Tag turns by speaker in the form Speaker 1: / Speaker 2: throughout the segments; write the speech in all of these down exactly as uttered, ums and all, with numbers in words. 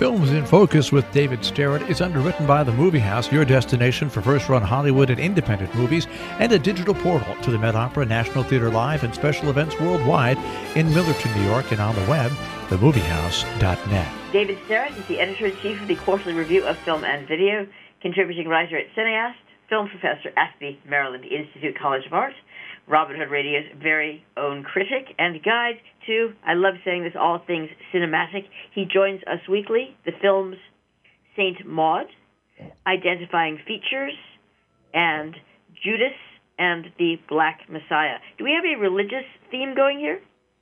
Speaker 1: Films in Focus with David Starrett is underwritten by The Movie House, your destination for first-run Hollywood and independent movies, and a digital portal to the Met Opera, National Theater Live, and special events worldwide in Millerton, New York, and on the web, the movie house dot net.
Speaker 2: David Starrett is the editor-in-chief of the Quarterly Review of Film and Video, contributing writer at Cineast, film professor at the Maryland Institute College of Art, Robin Hood Radio's very own critic, and guide to, I love saying this, all things cinematic. He joins us weekly, the films Saint Maud, Identifying Features, and Judas and the Black Messiah. Do we have a religious theme going here?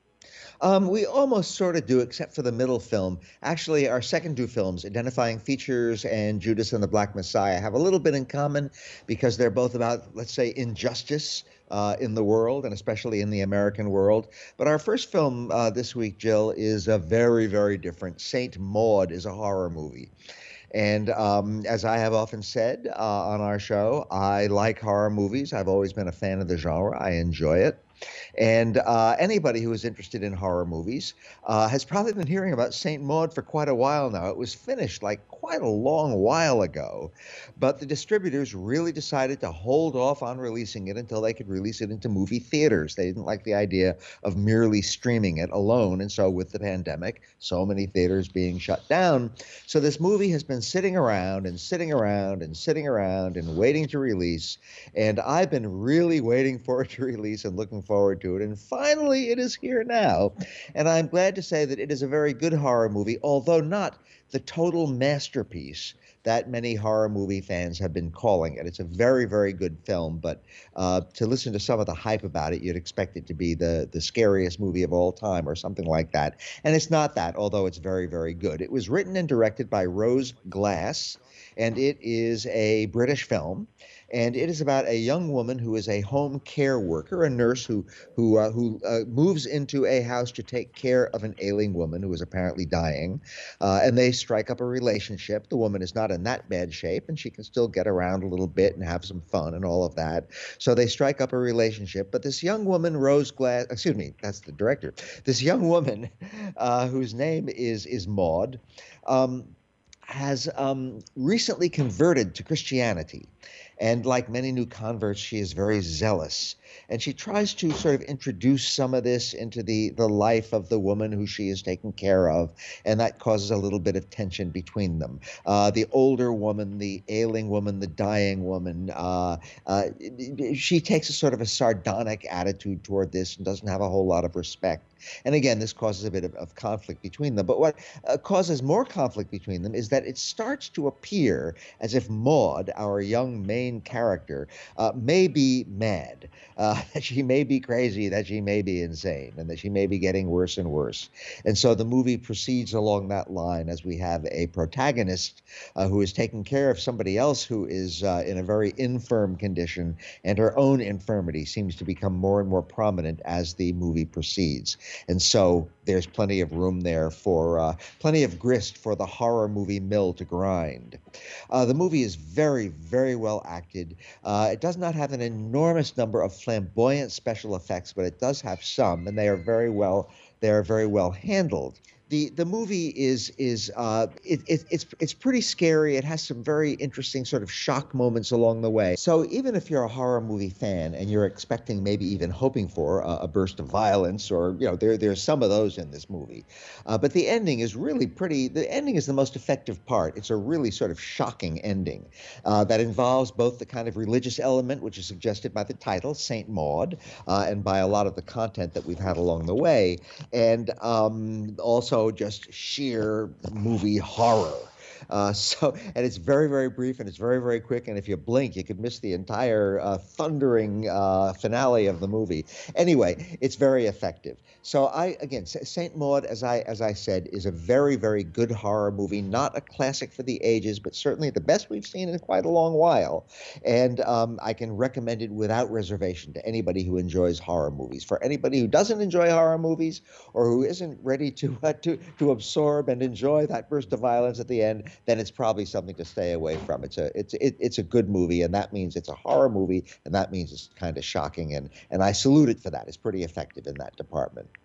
Speaker 3: Um, we almost sort of do, except for the middle film. Actually, our second two films, Identifying Features and Judas and the Black Messiah, have a little bit in common because they're both about, let's say, injustice uh, in the world, and especially in the American world. But our first film uh, this week, Jill, is a very, very different. Saint Maud is a horror movie. And um, as I have often said uh, on our show, I like horror movies. I've always been a fan of the genre. I enjoy it. And uh, anybody who is interested in horror movies uh, has probably been hearing about Saint Maud for quite a while now. It was finished like quite a long while ago, but the distributors really decided to hold off on releasing it until they could release it into movie theaters. They didn't like the idea of merely streaming it alone, and so with the pandemic, so many theaters being shut down. So this movie has been sitting around and sitting around and sitting around and waiting to release, and I've been really waiting for it to release and looking forward to it, and finally it is here now. And I'm glad to say that it is a very good horror movie, although not the total masterpiece that many horror movie fans have been calling it. It's a very, very good film, but uh, to listen to some of the hype about it, you'd expect it to be the, the scariest movie of all time or something like that. And it's not that, although it's very, very good. It was written and directed by Rose Glass, and it is a British film. And it is about a young woman who is a home care worker, a nurse who who uh, who uh, moves into a house to take care of an ailing woman who is apparently dying. Uh, and they strike up a relationship. The woman is not in that bad shape, and she can still get around a little bit and have some fun and all of that. So they strike up a relationship. But this young woman, Rose Glass, excuse me, that's the director. This young woman, uh, whose name is is Maud, um, has um, recently converted to Christianity. And like many new converts, she is very zealous. And she tries to sort of introduce some of this into the, the life of the woman who she is taking care of. And that causes a little bit of tension between them. Uh, the older woman, the ailing woman, the dying woman, uh, uh, she takes a sort of a sardonic attitude toward this and doesn't have a whole lot of respect. And again, this causes a bit of, of conflict between them. But what uh, causes more conflict between them is that it starts to appear as if Maud, our young main character, uh, may be mad, uh, that she may be crazy, that she may be insane, and that she may be getting worse and worse. And so the movie proceeds along that line as we have a protagonist uh, who is taking care of somebody else who is uh, in a very infirm condition, and her own infirmity seems to become more and more prominent as the movie proceeds. And so there's plenty of room there for uh, plenty of grist for the horror movie mill to grind. Uh, the movie is very, very well acted. Uh, it does not have an enormous number of flamboyant special effects, but it does have some, and they are very well they are very well handled. The the movie is is uh, it, it, it's it's pretty scary. It has some very interesting sort of shock moments along the way. So even if you're a horror movie fan and you're expecting, maybe even hoping for a, a burst of violence, or you know there there's some of those in this movie, uh, but the ending is really pretty. The ending is the most effective part. It's a really sort of shocking ending uh, that involves both the kind of religious element, which is suggested by the title Saint Maud, uh, and by a lot of the content that we've had along the way, and um, also just sheer movie horror. Uh, so, and it's very, very brief, and it's very, very quick. And if you blink, you could miss the entire uh, thundering uh, finale of the movie. Anyway, it's very effective. So, I again, Saint Maud, as I as I said, is a very, very good horror movie. Not a classic for the ages, but certainly the best we've seen in quite a long while. And um, I can recommend it without reservation to anybody who enjoys horror movies. For anybody who doesn't enjoy horror movies, or who isn't ready to uh, to to absorb and enjoy that burst of violence at the end, then it's probably something to stay away from. It's a it's it, it's a good movie, and that means it's a horror movie, and that means it's kind of shocking, and and I salute it for that. It's pretty effective in that department.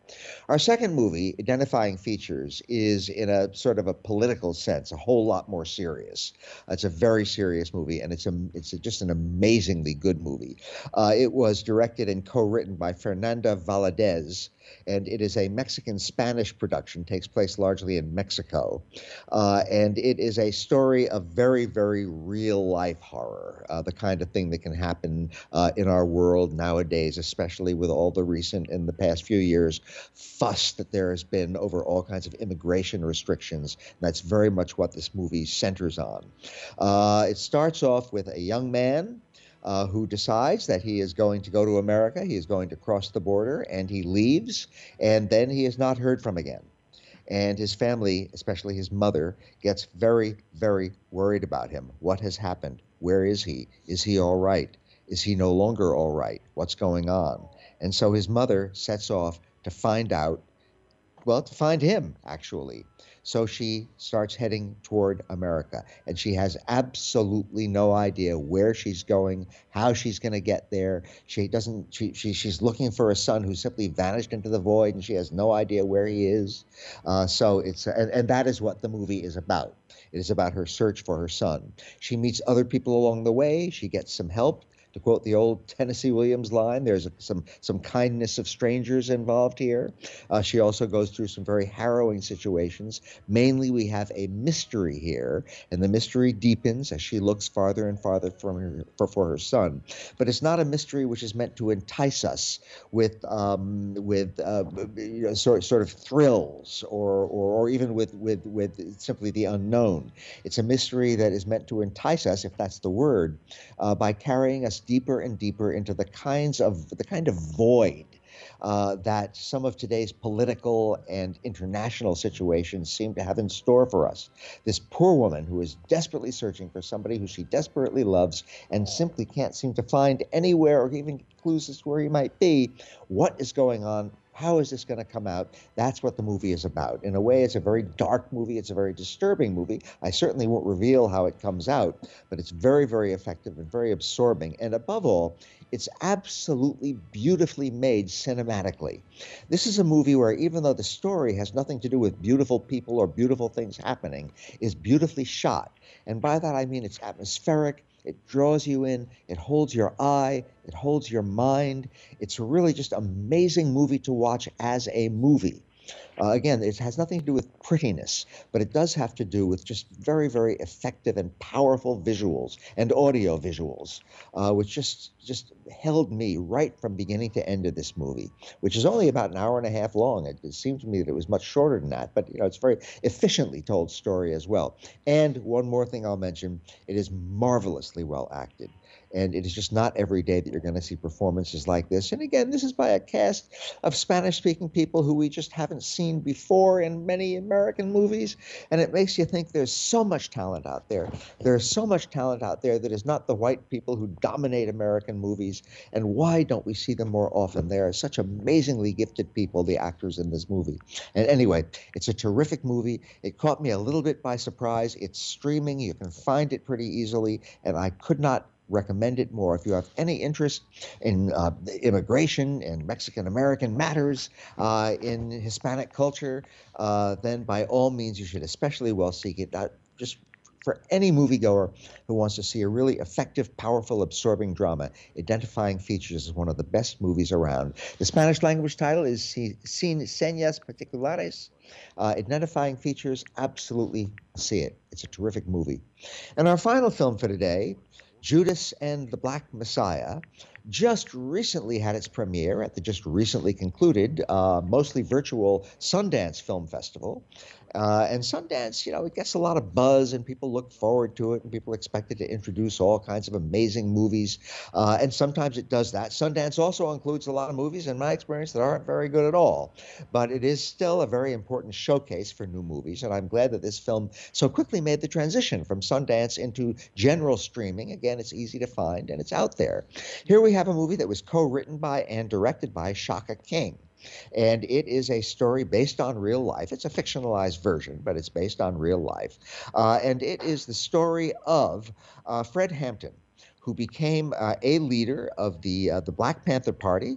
Speaker 3: Our second movie, Identifying Features, is in a sort of a political sense a whole lot more serious. It's a very serious movie, and it's a it's a, just an amazingly good movie. Uh, it was directed and co-written by Fernanda Valadez, and it is a Mexican-Spanish production, takes place largely in Mexico. Uh, and it is a story of very, very real-life horror, uh, the kind of thing that can happen uh, in our world nowadays, especially with all the recent, in the past few years, fuss that there has been over all kinds of immigration restrictions. And that's very much what this movie centers on. Uh, it starts off with a young man Uh, who decides that he is going to go to America. He is going to cross the border, and he leaves, and then he is not heard from again. And his family, especially his mother, gets very, very worried about him. What has happened? Where is he? Is he all right? Is he no longer all right? What's going on? And so his mother sets off to find out, well, to find him, actually. So she starts heading toward America, and she has absolutely no idea where she's going, how she's going to get there. She doesn't. She, she she's looking for a son who simply vanished into the void, and she has no idea where he is. Uh, so it's and, and that is what the movie is about. It is about her search for her son. She meets other people along the way. She gets some help. To quote the old Tennessee Williams line, there's some some kindness of strangers involved here. Uh, she also goes through some very harrowing situations. Mainly, we have a mystery here, and the mystery deepens as she looks farther and farther from her, for, for her son. But it's not a mystery which is meant to entice us with um, with uh, you know, sort sort of thrills or or, or even with with with simply the unknown. It's a mystery that is meant to entice us, if that's the word, uh, by carrying us deeper and deeper into the kinds of the kind of void uh, that some of today's political and international situations seem to have in store for us. This poor woman who is desperately searching for somebody who she desperately loves and simply can't seem to find anywhere or even clues as to where he might be. What is going on? How is this going to come out? That's what the movie is about. In a way, it's a very dark movie. It's a very disturbing movie. I certainly won't reveal how it comes out, but it's very, very effective and very absorbing. And above all, it's absolutely beautifully made cinematically. This is a movie where, even though the story has nothing to do with beautiful people or beautiful things happening, is beautifully shot. And by that, I mean it's atmospheric. It draws you in. It holds your eye. It holds your mind. It's a really just amazing movie to watch as a movie. Uh, again, it has nothing to do with prettiness, but it does have to do with just very, very effective and powerful visuals and audio visuals, uh, which just just held me right from beginning to end of this movie, which is only about an hour and a half long. It, it seemed to me that it was much shorter than that, but you know, it's a very efficiently told story as well. And one more thing I'll mention, it is marvelously well acted. And it is just not every day that you're going to see performances like this. And again, this is by a cast of Spanish-speaking people who we just haven't seen before in many American movies. And it makes you think there's so much talent out there. There's so much talent out there that is not the white people who dominate American movies. And why don't we see them more often? They are such amazingly gifted people, the actors in this movie. And anyway, it's a terrific movie. It caught me a little bit by surprise. It's streaming. You can find it pretty easily. And I could not recommend it more. If you have any interest in uh, immigration and Mexican-American matters, uh, in Hispanic culture, uh, then by all means you should especially well seek it. Uh, just for any moviegoer who wants to see a really effective, powerful, absorbing drama, Identifying Features is one of the best movies around. The Spanish language title is Sin Señas Particulares. Uh, Identifying Features, absolutely see it. It's a terrific movie. And our final film for today, Judas and the Black Messiah, just recently had its premiere at the just recently concluded, uh, mostly virtual Sundance Film Festival. Uh, and Sundance, you know, it gets a lot of buzz and people look forward to it and people expect it to introduce all kinds of amazing movies. Uh, and sometimes it does that. Sundance also includes a lot of movies, in my experience, that aren't very good at all. But it is still a very important showcase for new movies. And I'm glad that this film so quickly made the transition from Sundance into general streaming. Again, it's easy to find and it's out there. Here we have a movie that was co-written by and directed by Shaka King. And it is a story based on real life. It's a fictionalized version, but it's based on real life. Uh, and it is the story of uh, Fred Hampton, who became uh, a leader of the uh, the Black Panther Party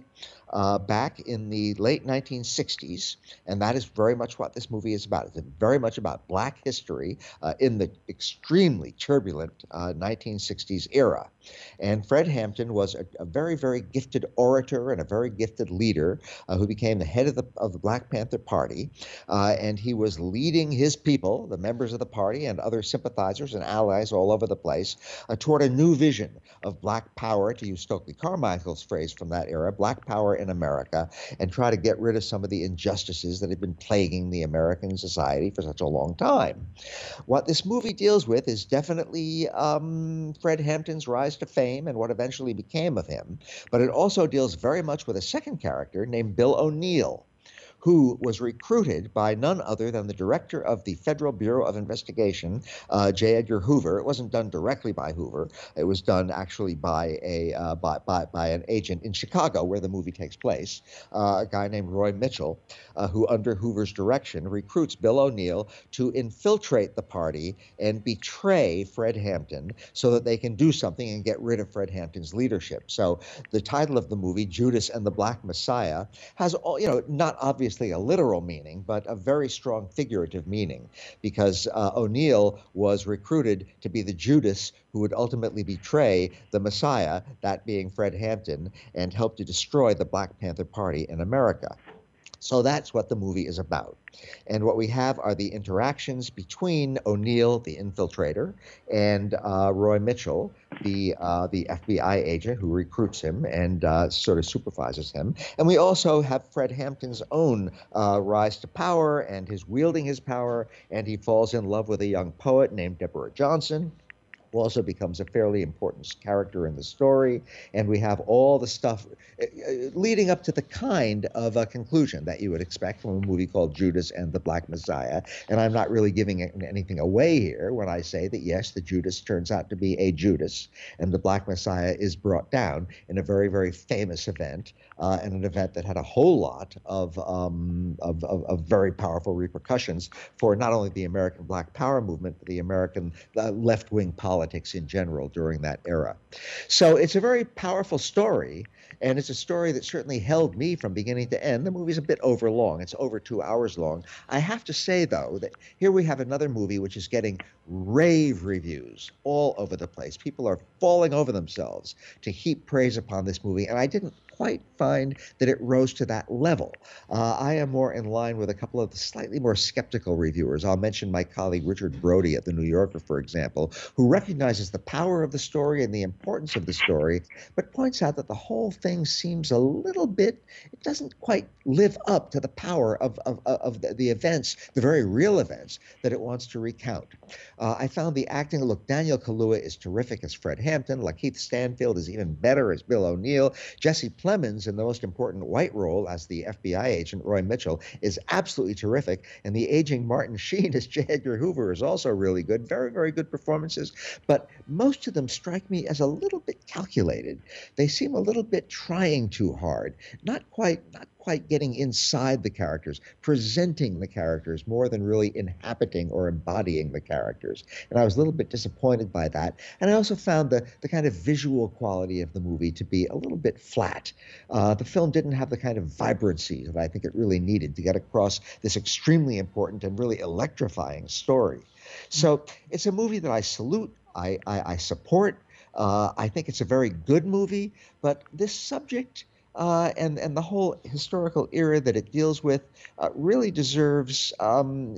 Speaker 3: uh, back in the late nineteen sixties, and that is very much what this movie is about. It's very much about Black history uh, in the extremely turbulent uh, nineteen sixties era. And Fred Hampton was a, a very, very gifted orator and a very gifted leader uh, who became the head of the of the Black Panther Party, uh, and he was leading his people, the members of the party, and other sympathizers and allies all over the place, uh, toward a new vision of Black power, to use Stokely Carmichael's phrase from that era, Black power in America, and try to get rid of some of the injustices that had been plaguing the American society for such a long time. What this movie deals with is definitely um, Fred Hampton's rise to fame and what eventually became of him, but it also deals very much with a second character named Bill O'Neill, who was recruited by none other than the director of the Federal Bureau of Investigation, uh, J. Edgar Hoover. It wasn't done directly by Hoover. It was done actually by a uh, by, by by an agent in Chicago, where the movie takes place, uh, a guy named Roy Mitchell, uh, who under Hoover's direction recruits Bill O'Neill to infiltrate the party and betray Fred Hampton so that they can do something and get rid of Fred Hampton's leadership. So the title of the movie, Judas and the Black Messiah, has all, you know, not obviously a literal meaning, but a very strong figurative meaning, because uh, O'Neill was recruited to be the Judas who would ultimately betray the Messiah, that being Fred Hampton, and help to destroy the Black Panther Party in America. So that's what the movie is about. And what we have are the interactions between O'Neill, the infiltrator, and uh, Roy Mitchell, the uh, the F B I agent who recruits him and uh, sort of supervises him. And we also have Fred Hampton's own uh, rise to power and his wielding his power, and he falls in love with a young poet named Deborah Johnson, who also becomes a fairly important character in the story. And we have all the stuff uh, leading up to the kind of a conclusion that you would expect from a movie called Judas and the Black Messiah. And I'm not really giving anything away here when I say that, yes, the Judas turns out to be a Judas, and the Black Messiah is brought down in a very, very famous event, uh, and an event that had a whole lot of, um, of, of, of very powerful repercussions for not only the American Black Power movement, but the American uh, left-wing politics. Politics in general during that era. So it's a very powerful story, and it's a story that certainly held me from beginning to end. The movie's a bit overlong. It's over two hours long. I have to say, though, that here we have another movie which is getting rave reviews all over the place. People are falling over themselves to heap praise upon this movie, and I didn't quite find that it rose to that level. Uh, I am more in line with a couple of the slightly more skeptical reviewers. I'll mention my colleague Richard Brody at The New Yorker, for example, who recognizes the power of the story and the importance of the story, but points out that the whole thing seems a little bit, it doesn't quite live up to the power of, of, of the, the events, the very real events that it wants to recount. Uh, I found the acting, look, Daniel Kaluuya is terrific as Fred Hampton. Lakeith Stanfield is even better as Bill O'Neill. Jesse Plemons, in the most important white role as the F B I agent, Roy Mitchell, is absolutely terrific. And the aging Martin Sheen as J. Edgar Hoover is also really good. Very, very good performances. But most of them strike me as a little bit calculated. They seem a little bit trying too hard. Not quite, not quite getting inside the characters, presenting the characters more than really inhabiting or embodying the characters. And I was a little bit disappointed by that. And I also found the, the kind of visual quality of the movie to be a little bit flat. Uh, the film didn't have the kind of vibrancy that I think it really needed to get across this extremely important and really electrifying story. So it's a movie that I salute, I, I, I support. Uh, I think it's a very good movie, but this subject Uh, and, and the whole historical era that it deals with uh, really deserves um,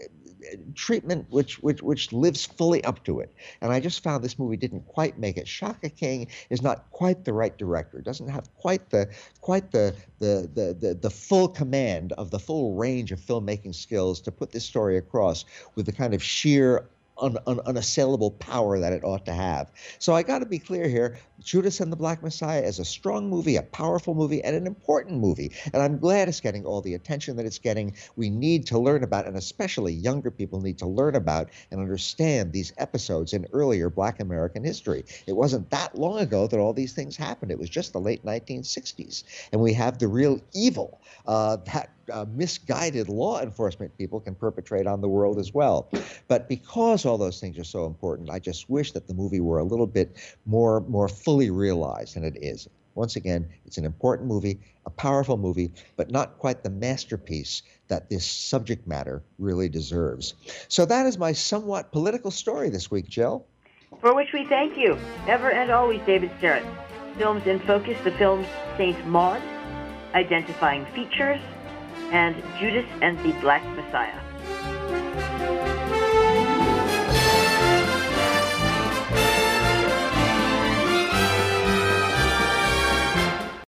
Speaker 3: treatment which, which which lives fully up to it. And I just found this movie didn't quite make it. Shaka King is not quite the right director, doesn't have quite the quite the the the the, the full command of the full range of filmmaking skills to put this story across with the kind of sheer Un, un, unassailable power that it ought to have. So I got to be clear here, Judas and the Black Messiah is a strong movie, a powerful movie, and an important movie. And I'm glad it's getting all the attention that it's getting. We need to learn about, and especially younger people need to learn about and understand these episodes in earlier Black American history. It wasn't that long ago that all these things happened. It was just the late nineteen sixties. And we have the real evil uh, that Uh, misguided law enforcement people can perpetrate on the world as well. But because all those things are so important, I just wish that the movie were a little bit more more fully realized than it is. Once again, it's an important movie, a powerful movie, but not quite the masterpiece that this subject matter really deserves. So that is my somewhat political story this week, Jill.
Speaker 2: For which we thank you, ever and always, David Sterrett. Films in Focus, the films Saint Maud, Identifying Features, and Judas and the Black Messiah.